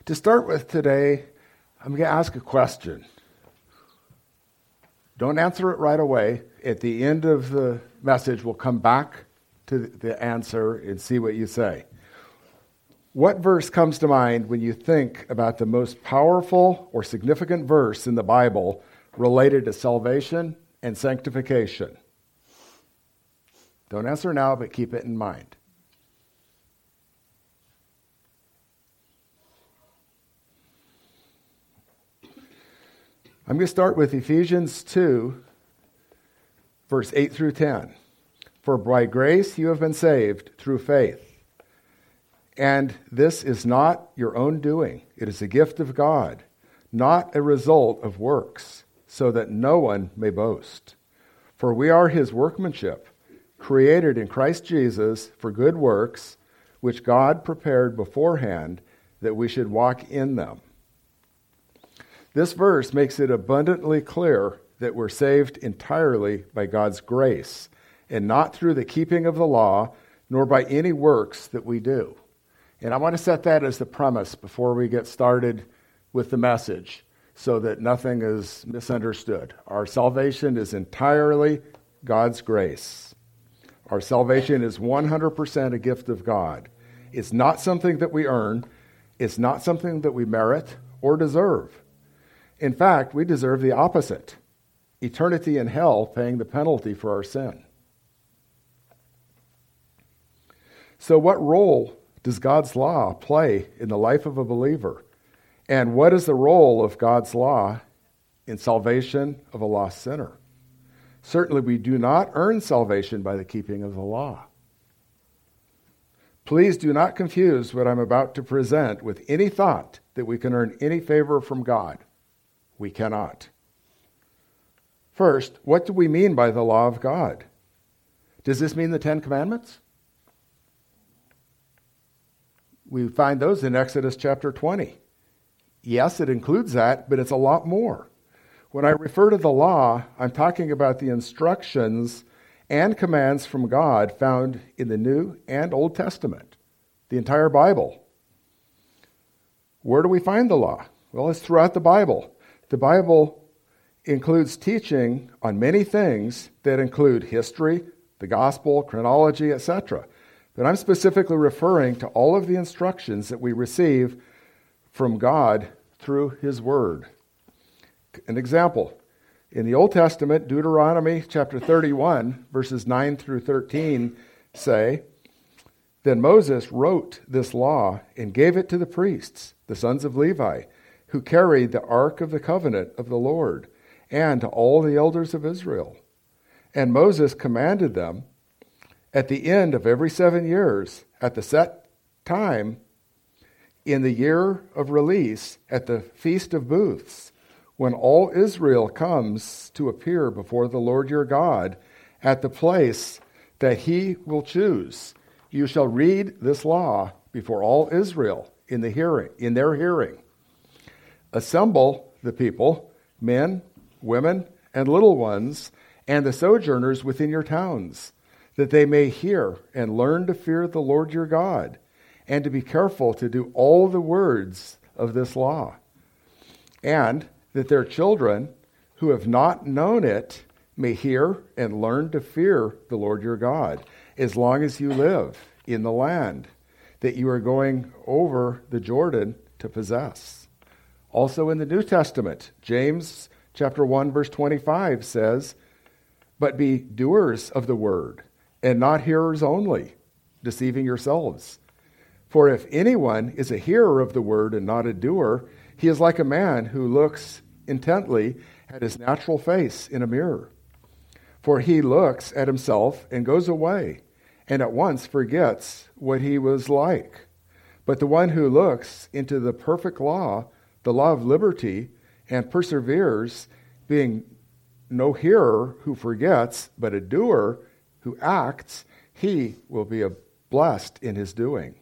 To start with today, I'm going to ask a question. Don't answer it right away. At the end of the message, we'll come back to the answer and see what you say. What verse comes to mind when you think about the most powerful or significant verse in the Bible related to salvation and sanctification? Don't answer now, but keep it in mind. I'm going to start with Ephesians 2, verse 8 through 10. For by grace you have been saved through faith. And this is not your own doing. It is a gift of God, not a result of works, so that no one may boast. For we are his workmanship, created in Christ Jesus for good works, which God prepared beforehand that we should walk in them. This verse makes it abundantly clear that we're saved entirely by God's grace, and not through the keeping of the law, nor by any works that we do. And I want to set that as the premise before we get started with the message, so that nothing is misunderstood. Our salvation is entirely God's grace. Our salvation is 100% a gift of God. It's not something that we earn. It's not something that we merit or deserve. In fact, we deserve the opposite: eternity in hell, paying the penalty for our sin. So what role does God's law play in the life of a believer? And what is the role of God's law in salvation of a lost sinner? Certainly we do not earn salvation by the keeping of the law. Please do not confuse what I'm about to present with any thought that we can earn any favor from God. We cannot. First, what do we mean by the law of God? Does this mean the Ten Commandments? We find those in Exodus chapter 20. Yes, it includes that, but it's a lot more. When I refer to the law, I'm talking about the instructions and commands from God found in the New and Old Testament, the entire Bible. Where do we find the law? Well, it's throughout the Bible. The Bible includes teaching on many things that include history, the gospel, chronology, etc. But I'm specifically referring to all of the instructions that we receive from God through his word. An example, in the Old Testament, Deuteronomy chapter 31, verses 9 through 13 say, Then Moses wrote this law and gave it to the priests, the sons of Levi, who carried the ark of the covenant of the Lord, and to all the elders of Israel. And Moses commanded them, at the end of every 7 years, at the set time, in the year of release, at the Feast of Booths, when all Israel comes to appear before the Lord your God, at the place that he will choose, you shall read this law before all Israel in their hearing. Assemble the people, men, women, and little ones, and the sojourners within your towns, that they may hear and learn to fear the Lord your God, and to be careful to do all the words of this law, and that their children who have not known it may hear and learn to fear the Lord your God, as long as you live in the land that you are going over the Jordan to possess. Also in the New Testament, James chapter 1, verse 25 says, But be doers of the word, and not hearers only, deceiving yourselves. For if anyone is a hearer of the word and not a doer, he is like a man who looks intently at his natural face in a mirror. For he looks at himself and goes away, and at once forgets what he was like. But the one who looks into the perfect law, the law of liberty, and perseveres, being no hearer who forgets, but a doer who acts, he will be blessed in his doing.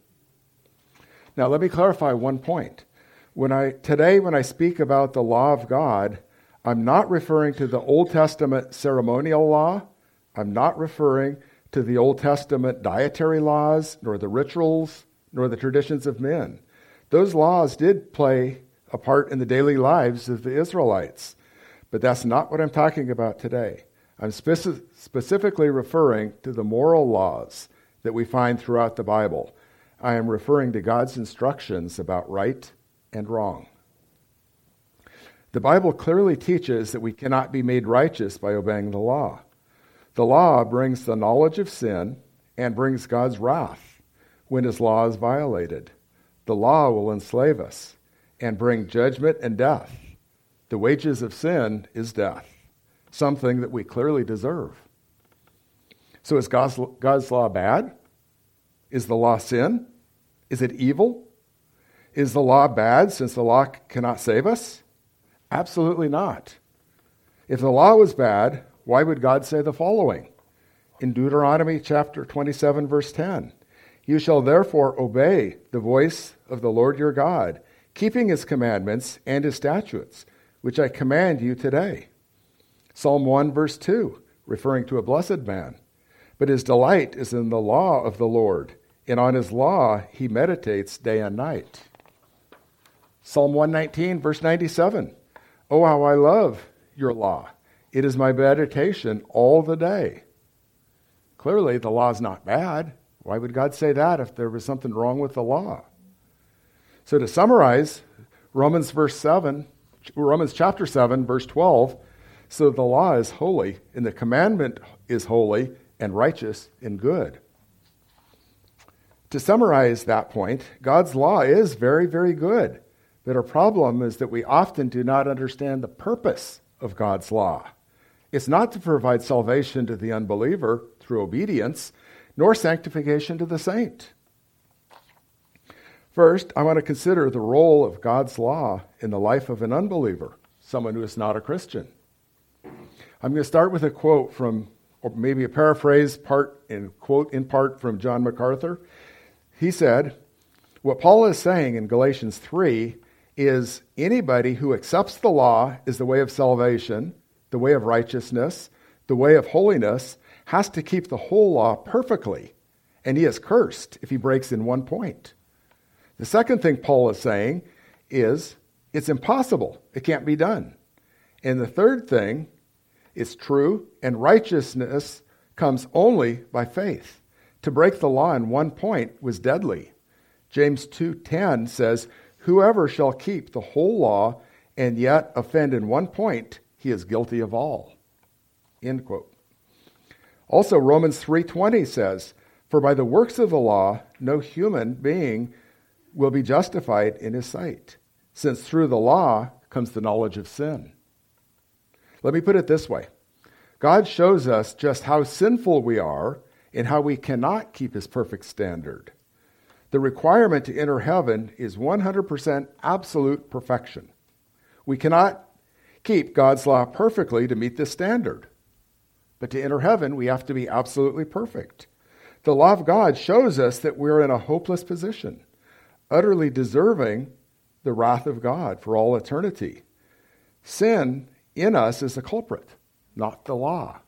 Now, let me clarify one point. When I speak about the law of God, I'm not referring to the Old Testament ceremonial law. I'm not referring to the Old Testament dietary laws, nor the rituals, nor the traditions of men. Those laws did play a part in the daily lives of the Israelites, but that's not what I'm talking about today. I'm specifically referring to the moral laws that we find throughout the Bible. I am referring to God's instructions about right and wrong. The Bible clearly teaches that we cannot be made righteous by obeying the law. The law brings the knowledge of sin and brings God's wrath when his law is violated. The law will enslave us and bring judgment and death. The wages of sin is death, something that we clearly deserve. So is God's law bad? Is the law sin? Is it evil? Is the law bad since the law cannot save us? Absolutely not. If the law was bad, why would God say the following? In Deuteronomy chapter 27, verse 10, "You shall therefore obey the voice of the Lord your God, keeping his commandments and his statutes, which I command you today." Psalm 1, verse 2, referring to a blessed man, "But his delight is in the law of the Lord, and on his law he meditates day and night." Psalm 119, verse 97, "Oh, how I love your law. It is my meditation all the day." Clearly, the law is not bad. Why would God say that if there was something wrong with the law? So to summarize, Romans chapter 7, verse 12, "So the law is holy, and the commandment is holy and righteous and good." To summarize that point, God's law is very, very good. But our problem is that we often do not understand the purpose of God's law. It's not to provide salvation to the unbeliever through obedience, nor sanctification to the saint. First, I want to consider the role of God's law in the life of an unbeliever, someone who is not a Christian. I'm going to start with a quote from, or maybe a paraphrase, quote in part from John MacArthur. He said, "What Paul is saying in Galatians 3 is anybody who accepts the law as the way of salvation, the way of righteousness, the way of holiness, has to keep the whole law perfectly, and he is cursed if he breaks in one point." The second thing Paul is saying is it's impossible. It can't be done. And the third thing, it's true, and righteousness comes only by faith. To break the law in one point was deadly. James 2:10 says, "Whoever shall keep the whole law and yet offend in one point, he is guilty of all." End quote. Also, Romans 3:20 says, "For by the works of the law, no human being will be justified in his sight, since through the law comes the knowledge of sin." Let me put it this way. God shows us just how sinful we are and how we cannot keep his perfect standard. The requirement to enter heaven is 100% absolute perfection. We cannot keep God's law perfectly to meet this standard. But to enter heaven, we have to be absolutely perfect. The law of God shows us that we're in a hopeless position, utterly deserving the wrath of God for all eternity. Sin in us is the culprit, not the law.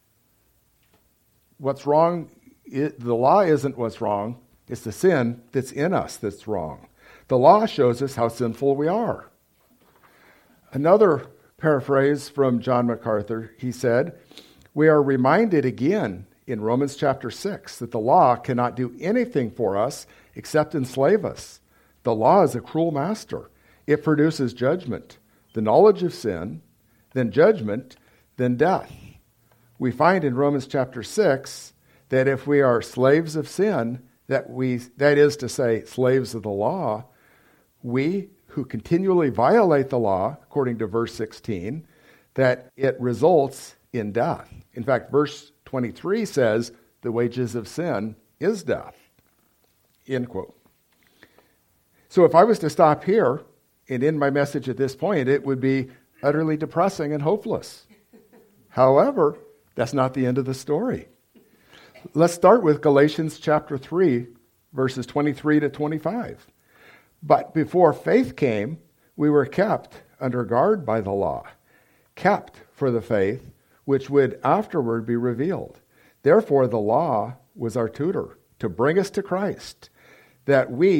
What's wrong, the law isn't what's wrong. It's the sin that's in us that's wrong. The law shows us how sinful we are. Another paraphrase from John MacArthur, he said, "We are reminded again in Romans chapter 6 that the law cannot do anything for us except enslave us. The law is a cruel master. It produces judgment, the knowledge of sin, then judgment, then death." We find in Romans chapter 6 that if we are slaves of sin, that is to say, slaves of the law, we who continually violate the law, according to verse 16, that it results in death. In fact, verse 23 says, "The wages of sin is death." End quote. So if I was to stop here and end my message at this point, it would be utterly depressing and hopeless. However, that's not the end of the story. Let's start with Galatians chapter 3, verses 23 to 25. "But before faith came, we were kept under guard by the law, kept for the faith which would afterward be revealed. Therefore the law was our tutor to bring us to Christ, that we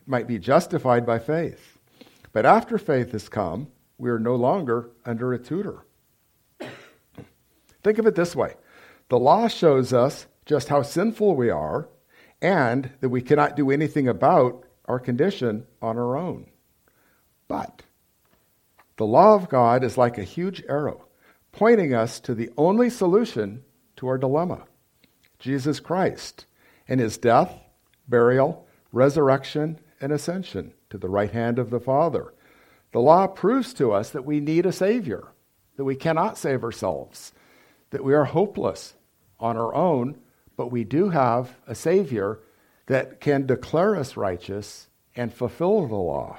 might be justified by faith. But after faith has come, we are no longer under a tutor. Think of it this way. The law shows us just how sinful we are and that we cannot do anything about our condition on our own. But the law of God is like a huge arrow, pointing us to the only solution to our dilemma, Jesus Christ, and his death, burial, resurrection, and ascension to the right hand of the Father. The law proves to us that we need a Savior, that we cannot save ourselves, that we are hopeless on our own, but we do have a Savior that can declare us righteous and fulfill the law.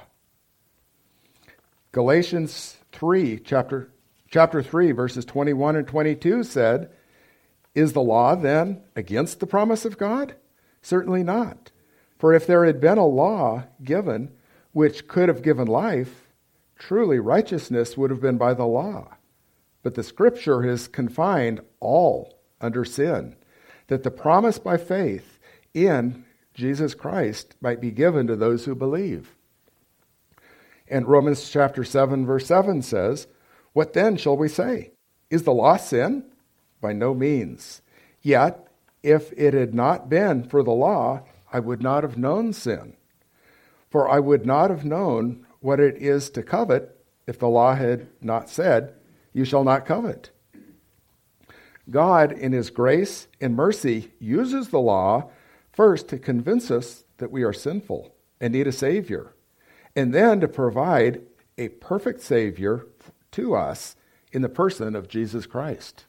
Galatians 3, chapter 3, verses 21 and 22 said, "Is the law then against the promise of God? Certainly not. For if there had been a law given which could have given life, truly righteousness would have been by the law. But the Scripture has confined all under sin, that the promise by faith in Jesus Christ might be given to those who believe." And Romans chapter 7, verse 7 says, "What then shall we say? Is the law sin? By no means. Yet, if it had not been for the law, I would not have known sin. For I would not have known what it is to covet if the law had not said, 'You shall not covet.'" God, in his grace and mercy, uses the law first to convince us that we are sinful and need a Savior, and then to provide a perfect Savior to us in the person of Jesus Christ.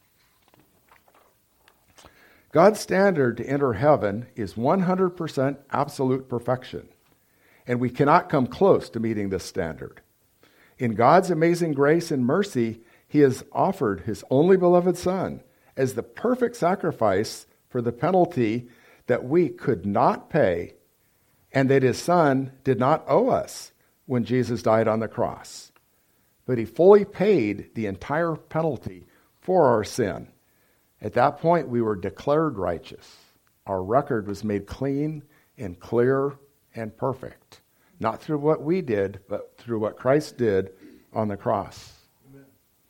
God's standard to enter heaven is 100% absolute perfection, and we cannot come close to meeting this standard. In God's amazing grace and mercy, he has offered his only beloved Son as the perfect sacrifice for the penalty that we could not pay, and that his Son did not owe us when Jesus died on the cross. But he fully paid the entire penalty for our sin. At that point, we were declared righteous. Our record was made clean and clear and perfect, not through what we did, but through what Christ did on the cross. Amen.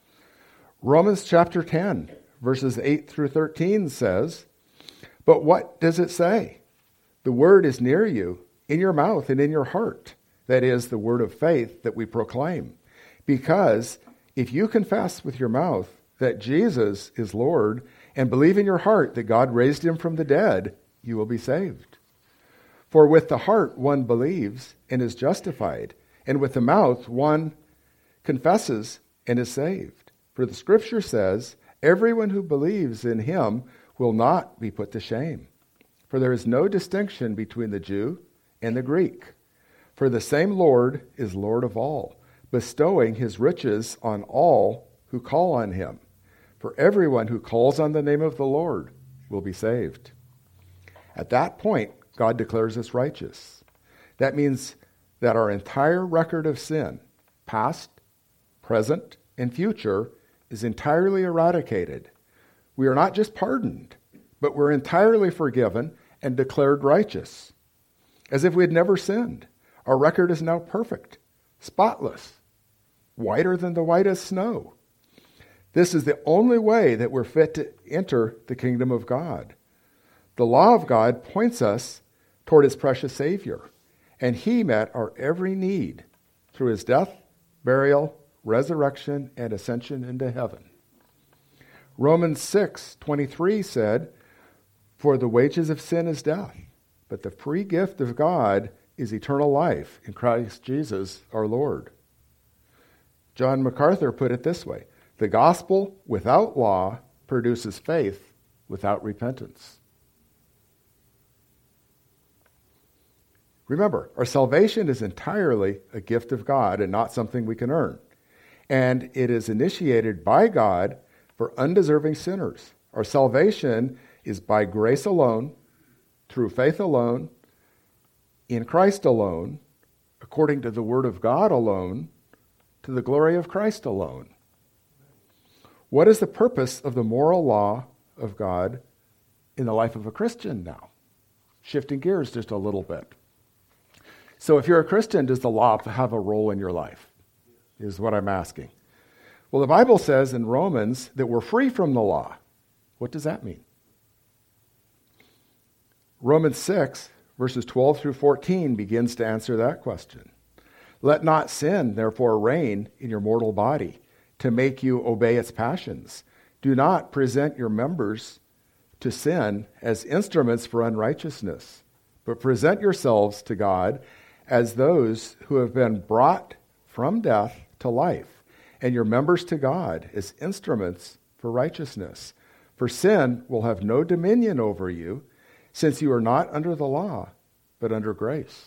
Romans chapter 10, verses 8 through 13 says, "But what does it say? The word is near you, in your mouth and in your heart. That is the word of faith that we proclaim. Because if you confess with your mouth that Jesus is Lord and believe in your heart that God raised him from the dead, you will be saved. For with the heart one believes and is justified, and with the mouth one confesses and is saved. For the Scripture says, 'Everyone who believes in him will not be put to shame.' For there is no distinction between the Jew and the Greek. For the same Lord is Lord of all, bestowing his riches on all who call on him. For everyone who calls on the name of the Lord will be saved." At that point, God declares us righteous. That means that our entire record of sin, past, present, and future, is entirely eradicated. We are not just pardoned, but we're entirely forgiven and declared righteous, as if we had never sinned. Our record is now perfect, spotless, whiter than the whitest snow. This is the only way that we're fit to enter the kingdom of God. The law of God points us toward his precious Savior, and he met our every need through his death, burial, resurrection, and ascension into heaven. Romans 6:23 said, "For the wages of sin is death, but the free gift of God is eternal life in Christ Jesus our Lord." John MacArthur put it this way: "The gospel without law produces faith without repentance." Remember, our salvation is entirely a gift of God and not something we can earn. And it is initiated by God for undeserving sinners. Our salvation is by grace alone, through faith alone, in Christ alone, according to the Word of God alone, to the glory of Christ alone. What is the purpose of the moral law of God in the life of a Christian now? Shifting gears just a little bit. So if you're a Christian, does the law have a role in your life? Is what I'm asking. Well, the Bible says in Romans that we're free from the law. What does that mean? Romans 6, verses 12 through 14 begins to answer that question. Let not sin, therefore, reign in your mortal body to make you obey its passions. Do not present your members to sin as instruments for unrighteousness, but present yourselves to God as those who have been brought from death to life, and your members to God as instruments for righteousness. For sin will have no dominion over you, since you are not under the law, but under grace.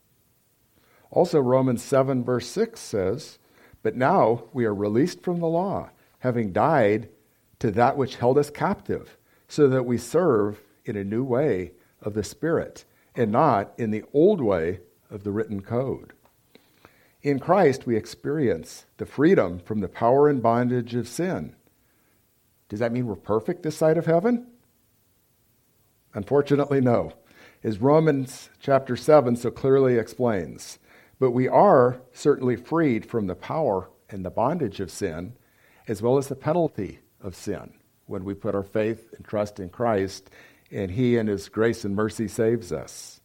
Also, Romans 7, verse 6 says, but now we are released from the law, having died to that which held us captive, so that we serve in a new way of the Spirit, and not in the old way of the written code. In Christ, we experience the freedom from the power and bondage of sin. Does that mean we're perfect this side of heaven? Unfortunately, no. As Romans chapter 7 so clearly explains, but we are certainly freed from the power and the bondage of sin, as well as the penalty of sin, when we put our faith and trust in Christ, and He in His grace and mercy saves us.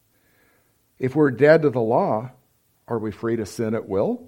If we're dead to the law, are we free to sin at will?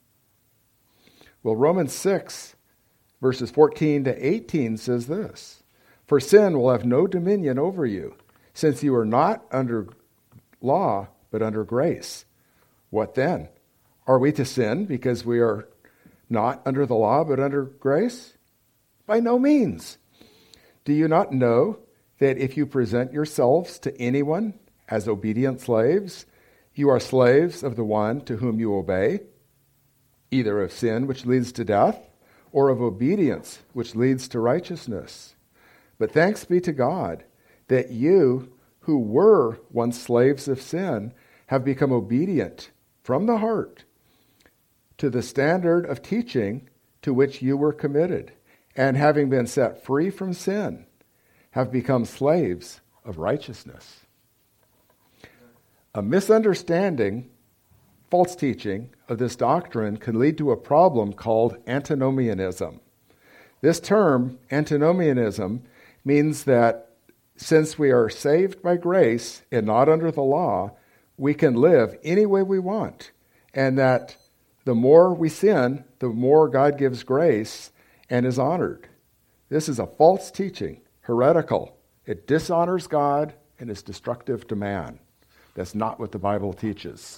Well, Romans 6, verses 14 to 18 says this, for sin will have no dominion over you, since you are not under law, but under grace. What then? Are we to sin because we are not under the law, but under grace? By no means. Do you not know that if you present yourselves to anyone as obedient slaves, you are slaves of the one to whom you obey, either of sin, which leads to death, or of obedience, which leads to righteousness? But thanks be to God that you, who were once slaves of sin, have become obedient from the heart to the standard of teaching to which you were committed, and having been set free from sin, have become slaves of righteousness. A misunderstanding, false teaching of this doctrine can lead to a problem called antinomianism. This term, antinomianism, means that since we are saved by grace and not under the law, we can live any way we want, and that the more we sin, the more God gives grace and is honored. This is a false teaching, heretical. It dishonors God and is destructive to man. That's not what the Bible teaches.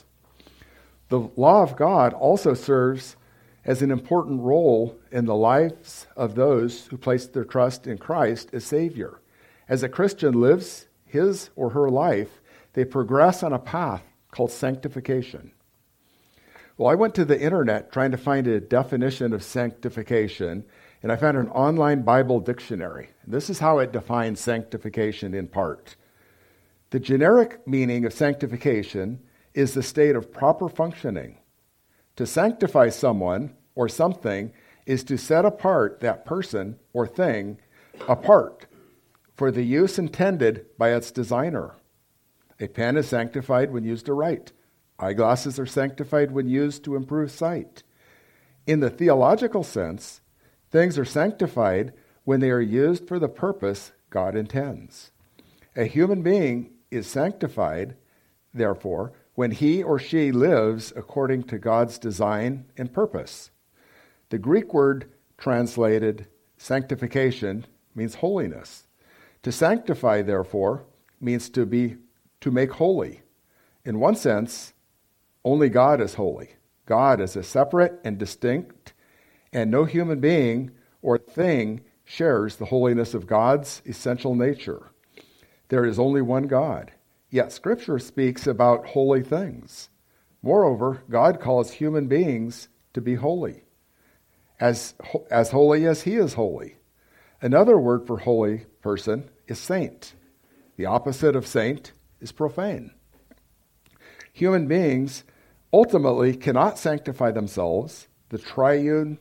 The law of God also serves as an important role in the lives of those who place their trust in Christ as Savior. As a Christian lives his or her life, they progress on a path called sanctification. Well, I went to the internet trying to find a definition of sanctification, and I found an online Bible dictionary. This is how it defines sanctification in part. The generic meaning of sanctification is the state of proper functioning. To sanctify someone or something is to set apart that person or thing apart for the use intended by its designer. A pen is sanctified when used to write. Eyeglasses are sanctified when used to improve sight. In the theological sense, things are sanctified when they are used for the purpose God intends. A human being is sanctified, therefore, when he or she lives according to God's design and purpose. The Greek word translated sanctification means holiness. To sanctify, therefore, means to make holy. In one sense, only God is holy. God is a separate and distinct, and no human being or thing shares the holiness of God's essential nature. There is only one God. Yet Scripture speaks about holy things. Moreover, God calls human beings to be holy, as holy as He is holy. Another word for holy person is saint. The opposite of saint is profane. Human beings ultimately cannot sanctify themselves. The triune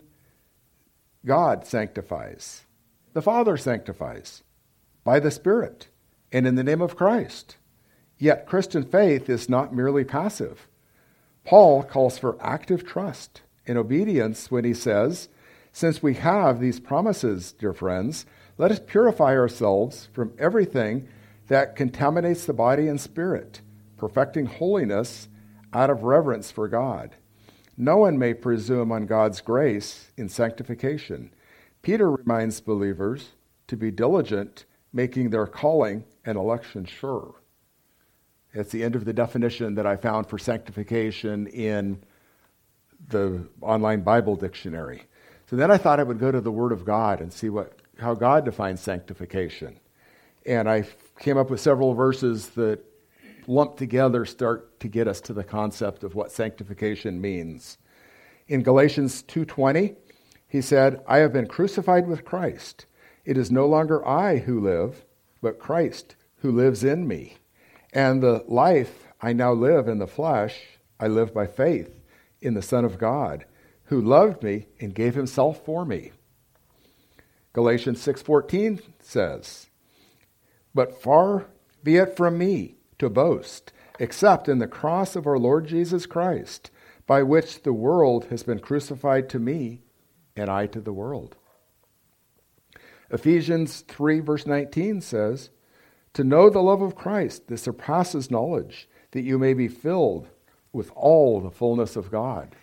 God sanctifies. The Father sanctifies by the Spirit and in the name of Christ. Yet Christian faith is not merely passive. Paul calls for active trust and obedience when he says, "Since we have these promises, dear friends, let us purify ourselves from everything that contaminates the body and spirit, perfecting holiness out of reverence for God. No one may presume on God's grace in sanctification." Peter reminds believers to be diligent, making their calling and election sure. It's the end of the definition that I found for sanctification in the online Bible dictionary. So then I thought I would go to the Word of God and see how God defines sanctification. And I came up with several verses that lumped together start to get us to the concept of what sanctification means. In Galatians 2:20, he said, "I have been crucified with Christ. It is no longer I who live, but Christ who lives in me. And the life I now live in the flesh, I live by faith in the Son of God, who loved me and gave himself for me." Galatians 6:14 says, "But far be it from me to boast, except in the cross of our Lord Jesus Christ, by which the world has been crucified to me, and I to the world." Ephesians 3 verse 19 says, "To know the love of Christ that surpasses knowledge, that you may be filled with all the fullness of God."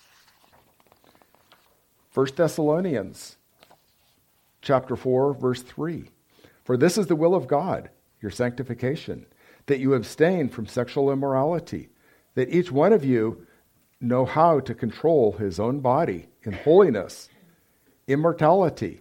1 Thessalonians chapter 4 verse 3, "For this is the will of God, your sanctification, that you abstain from sexual immorality, that each one of you know how to control his own body in holiness, immortality."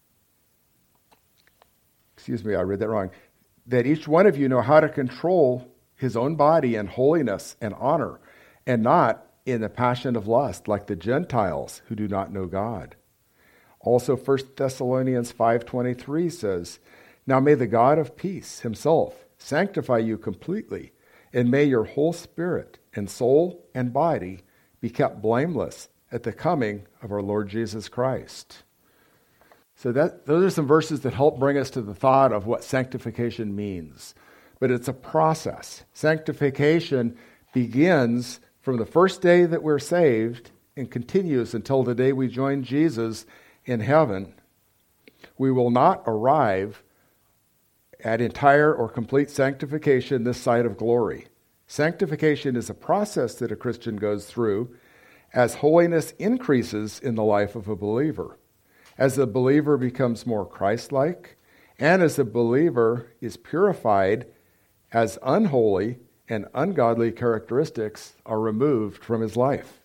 Excuse me, I read that wrong. "That each one of you know how to control his own body in holiness and honor, and not in the passion of lust like the Gentiles who do not know God." Also 1 Thessalonians 5:23 says, "Now may the God of peace himself sanctify you completely, and may your whole spirit and soul and body be kept blameless at the coming of our Lord Jesus Christ." So those are some verses that help bring us to the thought of what sanctification means. But it's a process. Sanctification begins from the first day that we're saved and continues until the day we join Jesus in heaven. We will not arrive at entire or complete sanctification this side of glory. Sanctification is a process that a Christian goes through as holiness increases in the life of a believer. As the believer becomes more Christ-like, and as the believer is purified as unholy and ungodly characteristics are removed from his life.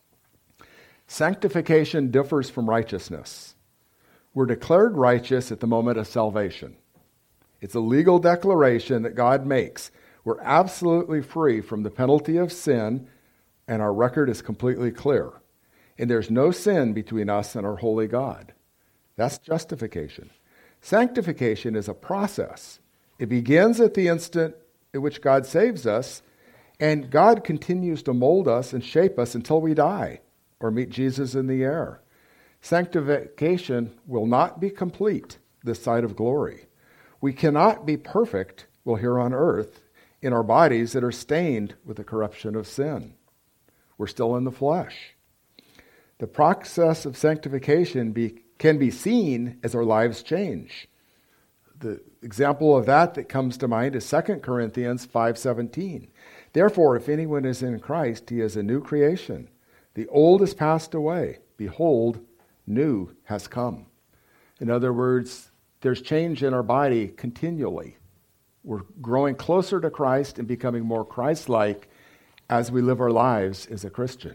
Sanctification differs from righteousness. We're declared righteous at the moment of salvation. It's a legal declaration that God makes. We're absolutely free from the penalty of sin, and our record is completely clear. And there's no sin between us and our holy God. That's justification. Sanctification is a process. It begins at the instant at which God saves us, and God continues to mold us and shape us until we die or meet Jesus in the air. Sanctification will not be complete this side of glory. We cannot be perfect while here on earth in our bodies that are stained with the corruption of sin. We're still in the flesh. The process of sanctification can be seen as our lives change. The example of that comes to mind is 2 Corinthians 5:17. "Therefore, if anyone is in Christ, he is a new creation. The old has passed away. Behold, new has come." In other words, there's change in our body continually. We're growing closer to Christ and becoming more Christ-like as we live our lives as a Christian.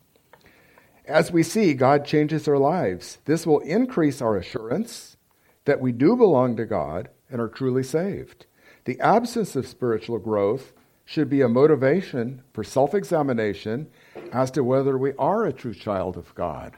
As we see God changes our lives, this will increase our assurance that we do belong to God and are truly saved. The absence of spiritual growth should be a motivation for self-examination as to whether we are a true child of God.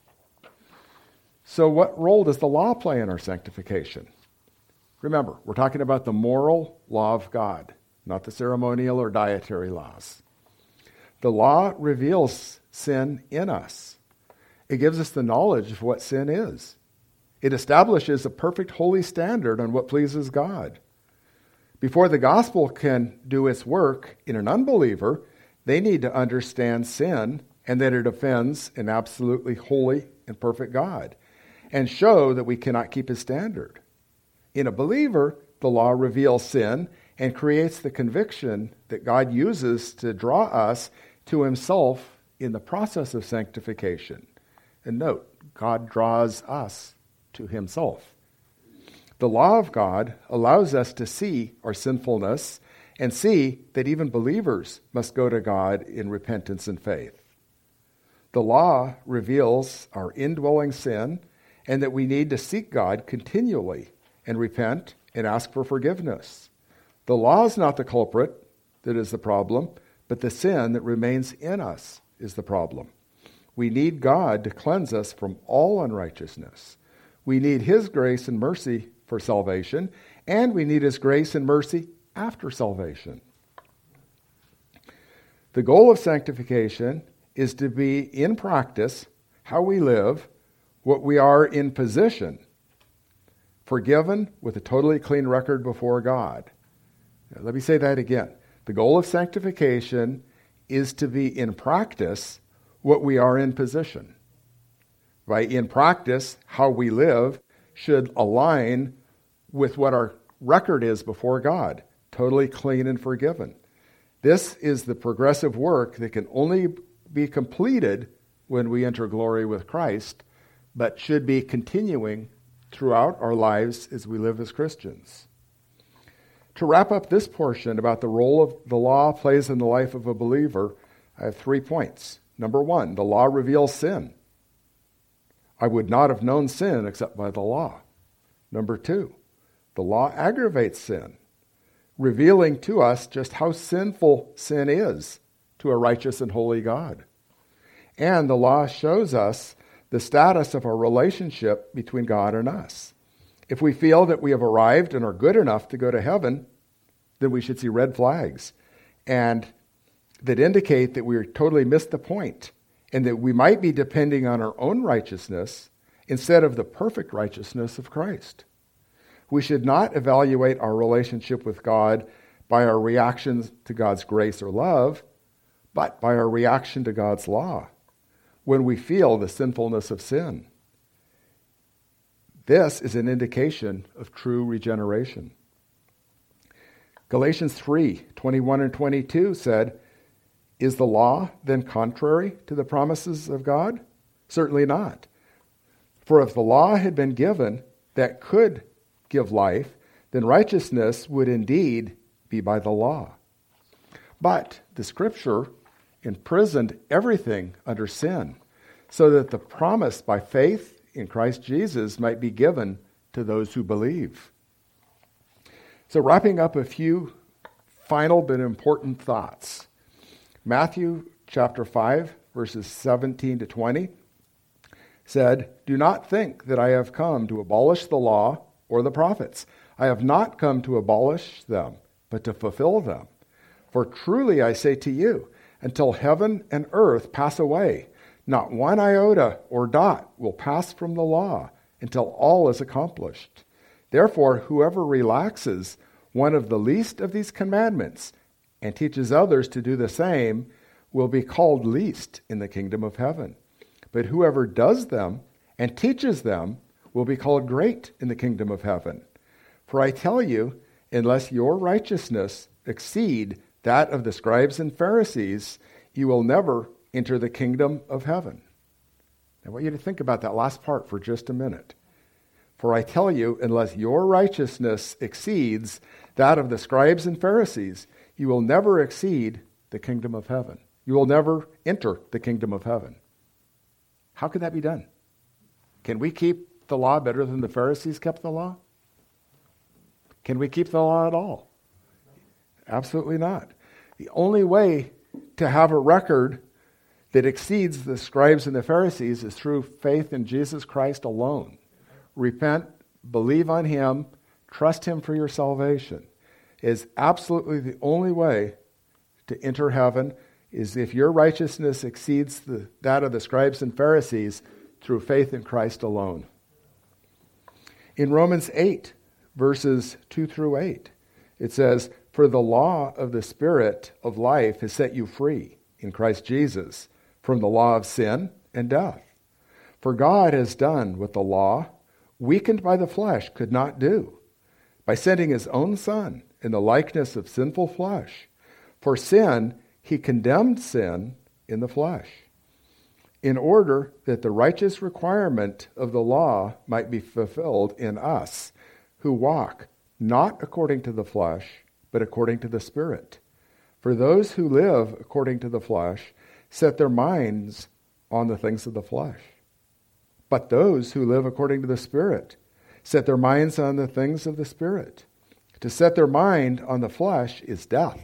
So what role does the law play in our sanctification? Remember, we're talking about the moral law of God, not the ceremonial or dietary laws. The law reveals sin in us. It gives us the knowledge of what sin is. It establishes a perfect holy standard on what pleases God. Before the gospel can do its work in an unbeliever, they need to understand sin and that it offends an absolutely holy and perfect God, and show that we cannot keep his standard. In a believer, the law reveals sin and creates the conviction that God uses to draw us to himself in the process of sanctification. And note, God draws us to himself. The law of God allows us to see our sinfulness and see that even believers must go to God in repentance and faith. The law reveals our indwelling sin and that we need to seek God continually and repent and ask for forgiveness. The law is not the culprit that is the problem, but the sin that remains in us is the problem. We need God to cleanse us from all unrighteousness. We need his grace and mercy for salvation, and we need his grace and mercy after salvation. The goal of sanctification is to be in practice how we live, what we are in position, forgiven with a totally clean record before God. Now, let me say that again. The goal of sanctification is to be in practice what we are in position. By in practice, how we live should align with what our record is before God, totally clean and forgiven. This is the progressive work that can only be completed when we enter glory with Christ, but should be continuing throughout our lives as we live as Christians. To wrap up this portion about the role of the law plays in the life of a believer, I have 3 points. Number 1, the law reveals sin. I would not have known sin except by the law. Number 2, the law aggravates sin, revealing to us just how sinful sin is to a righteous and holy God. And the law shows us the status of our relationship between God and us. If we feel that we have arrived and are good enough to go to heaven, then we should see red flags and that indicate that we totally missed the point and that we might be depending on our own righteousness instead of the perfect righteousness of Christ. We should not evaluate our relationship with God by our reactions to God's grace or love, but by our reaction to God's law when we feel the sinfulness of sin. This is an indication of true regeneration. Galatians 3:21 and 22 said, "Is the law then contrary to the promises of God? Certainly not. For if the law had been given that could give life, then righteousness would indeed be by the law. But the Scripture imprisoned everything under sin, so that the promise by faith in Christ Jesus might be given to those who believe." So wrapping up a few final but important thoughts. Matthew chapter 5, verses 17 to 20 said, "Do not think that I have come to abolish the law or the prophets. I have not come to abolish them, but to fulfill them. For truly I say to you, until heaven and earth pass away, not one iota or dot will pass from the law until all is accomplished. Therefore, whoever relaxes one of the least of these commandments and teaches others to do the same will be called least in the kingdom of heaven. But whoever does them and teaches them will be called great in the kingdom of heaven. For I tell you, unless your righteousness exceed that of the scribes and Pharisees, you will never enter the kingdom of heaven." I want you to think about that last part for just a minute. For I tell you, unless your righteousness exceeds that of the scribes and Pharisees, you will never exceed the kingdom of heaven. You will never enter the kingdom of heaven. How can that be done? Can we keep the law better than the Pharisees kept the law? Can we keep the law at all? Absolutely not. The only way to have a record that exceeds the scribes and the Pharisees is through faith in Jesus Christ alone. Repent, believe on him, trust him for your salvation. Is absolutely the only way to enter heaven is if your righteousness exceeds that of the scribes and Pharisees through faith in Christ alone. In Romans 8, verses 2 through 8, It says, "For the law of the Spirit of life has set you free in Christ Jesus from the law of sin and death. For God has done what the law, weakened by the flesh, could not do, by sending his own Son in the likeness of sinful flesh. For sin, he condemned sin in the flesh, in order that the righteous requirement of the law might be fulfilled in us, who walk not according to the flesh, but according to the Spirit. For those who live according to the flesh set their minds on the things of the flesh. But those who live according to the Spirit set their minds on the things of the Spirit. To set their mind on the flesh is death.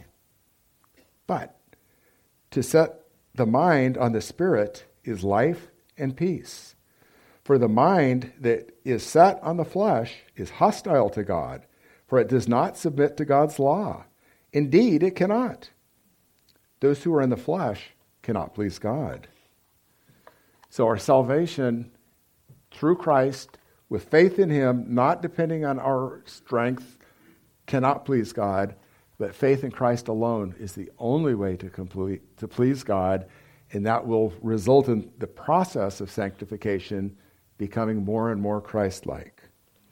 But to set the mind on the Spirit is life and peace. For the mind that is set on the flesh is hostile to God, for it does not submit to God's law. Indeed, it cannot. Those who are in the flesh cannot please God." So our salvation through Christ, with faith in him, not depending on our strength, cannot please God, but faith in Christ alone is the only way to please God, and that will result in the process of sanctification becoming more and more Christ-like.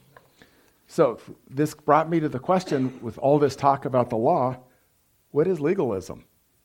So this brought me to the question, with all this talk about the law, what is legalism?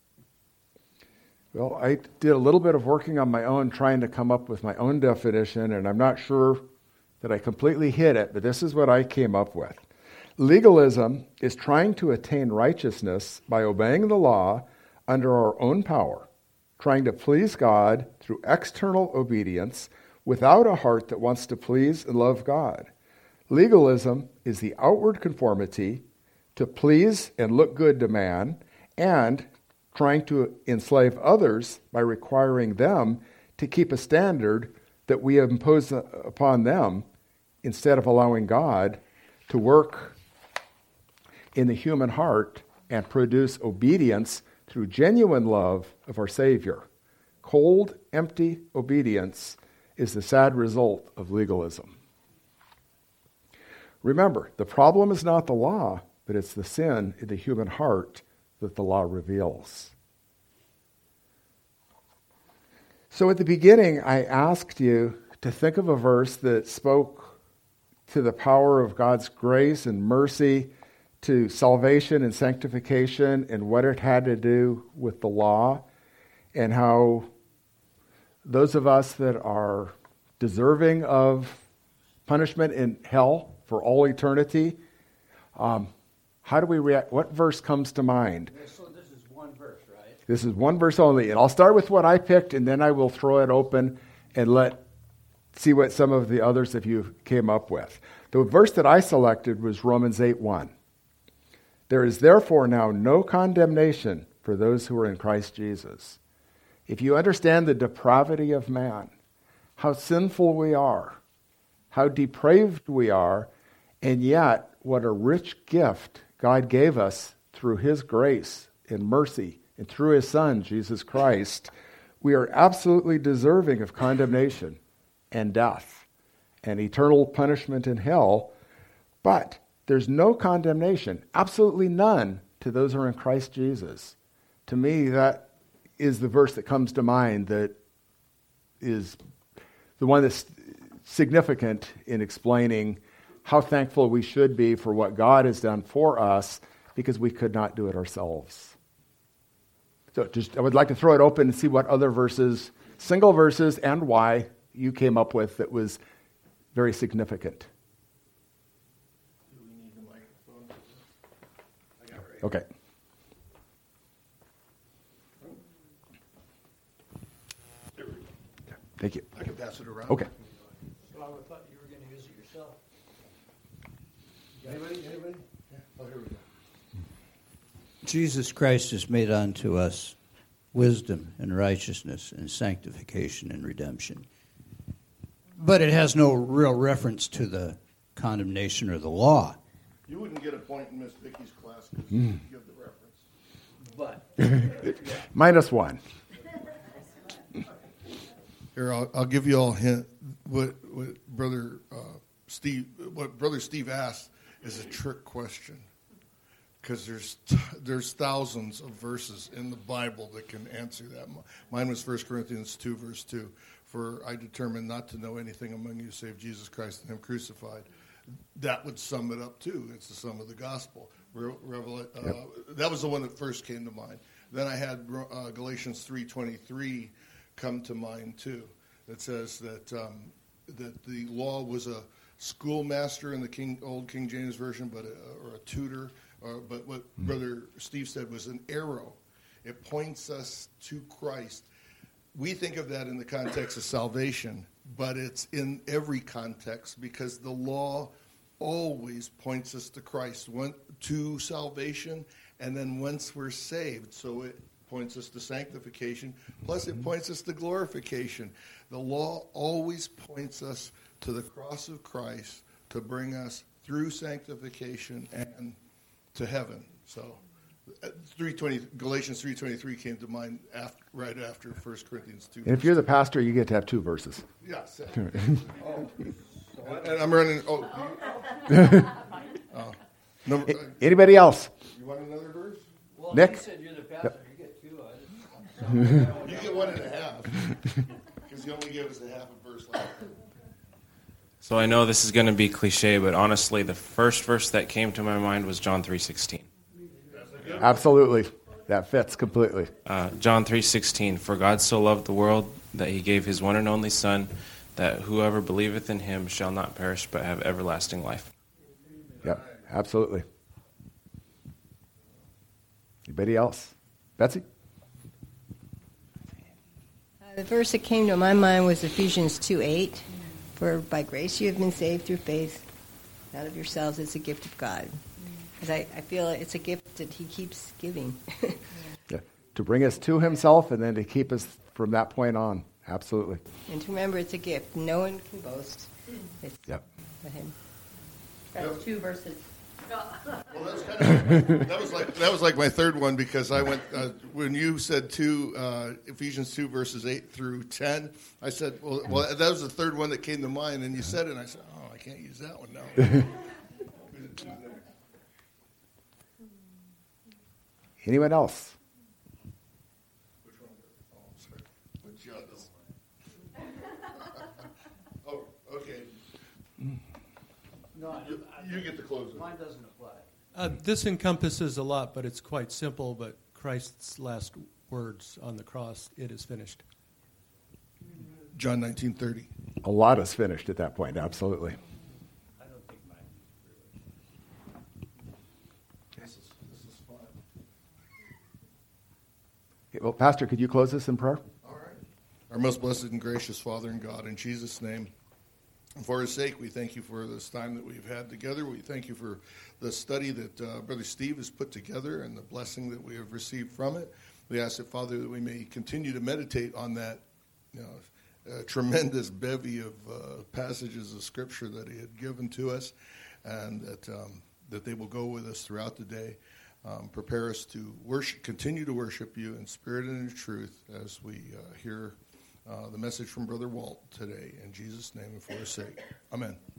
Well, I did a little bit of working on my own, trying to come up with my own definition, and I'm not sure that I completely hit it, but this is what I came up with. Legalism is trying to attain righteousness by obeying the law under our own power, trying to please God through external obedience without a heart that wants to please and love God. Legalism is the outward conformity to please and look good to man, and trying to enslave others by requiring them to keep a standard that we impose upon them, instead of allowing God to work in the human heart and produce obedience through genuine love of our Savior. Cold, empty obedience is the sad result of legalism. Remember, the problem is not the law, but it's the sin in the human heart that the law reveals. So at the beginning, I asked you to think of a verse that spoke to the power of God's grace and mercy, to salvation and sanctification, and what it had to do with the law, and how those of us that are deserving of punishment in hell for all eternity, how do we react? What verse comes to mind? So this is one verse, right? This is one verse only, and I'll start with what I picked, and then I will throw it open and see what some of the others of you came up with. The verse that I selected was Romans 8:1. "There is therefore now no condemnation for those who are in Christ Jesus." If you understand the depravity of man, how sinful we are, how depraved we are, and yet what a rich gift God gave us through his grace and mercy and through his Son, Jesus Christ, we are absolutely deserving of condemnation and death and eternal punishment in hell. But there's no condemnation, absolutely none, to those who are in Christ Jesus. To me, that is the verse that comes to mind, that is the one that's significant in explaining how thankful we should be for what God has done for us, because we could not do it ourselves. So I would like to throw it open and see what other verses, single verses, and why you came up with that was very significant. Do we need the microphone? I got it right. Okay. There we go. Thank you. I can pass it around. Okay. Well, I thought you were going to use it yourself. Anybody? Yeah. Oh, here we go. Jesus Christ has made unto us wisdom and righteousness and sanctification and redemption. But it has no real reference to the condemnation or the law. You wouldn't get a point in Miss Vicky's class because you give the reference. But -1. here, I'll give you all a hint. What Brother Steve asked is a trick question. because there's thousands of verses in the Bible that can answer that. Mine was 1 Corinthians 2, verse 2. For I determined not to know anything among you save Jesus Christ and him crucified. That would sum it up, too. It's the sum of the gospel. That was the one that first came to mind. Then I had Galatians 3:23 come to mind, too. That says that the law was a schoolmaster in the old King James Version, or a tutor. But what Brother Steve said was an arrow. It points us to Christ. We think of that in the context of salvation, but it's in every context because the law always points us to Christ, to salvation, and then once we're saved. So it points us to sanctification, plus it points us to glorification. The law always points us to the cross of Christ to bring us through sanctification and to heaven. So Galatians 3:23 came to mind right after 1 Corinthians 2. And if you're the pastor, you get to have two verses. Yes. And I'm running. Anybody else? You want another verse? Well, Nick? you said you're the pastor. You get two. You get 1.5 because you only gave us a half a verse last time. So I know this is going to be cliche, but honestly, the first verse that came to my mind was John 3:16. Absolutely. That fits completely. John 3:16, for God so loved the world that he gave his one and only Son, that whoever believeth in him shall not perish but have everlasting life. Yep, absolutely. Anybody else? Betsy? The verse that came to my mind was Ephesians 2:8. For by grace you have been saved through faith, not of yourselves, it's a gift of God. Because I feel it's a gift that he keeps giving. Yeah. To bring us to himself and then to keep us from that point on. Absolutely. And to remember it's a gift. No one can boast. It's Yep. but him. That's two verses. Well, that was like my third one because I went when you said Ephesians 2 verses 8 through 10. I said, well, that was the third one that came to mind, and you said it, and I said, I can't use that one now. Anyone else? Which one? Oh, sorry. Which other? Oh, okay. No, You get the closer. Mine doesn't apply. This encompasses a lot, but it's quite simple. But Christ's last words on the cross, it is finished. John 19:30. A lot is finished at that point. Absolutely. I don't think mine really. This is fun. Okay, well, Pastor, could you close this in prayer? All right. Our most blessed and gracious Father and God, in Jesus' name, for his sake, we thank you for this time that we've had together. We thank you for the study that Brother Steve has put together and the blessing that we have received from it. We ask that, Father, that we may continue to meditate on that tremendous bevy of passages of Scripture that he had given to us, and that they will go with us throughout the day. Prepare us to continue to worship you in spirit and in truth as we hear the message from Brother Walt today. In Jesus' name and for his sake. Amen.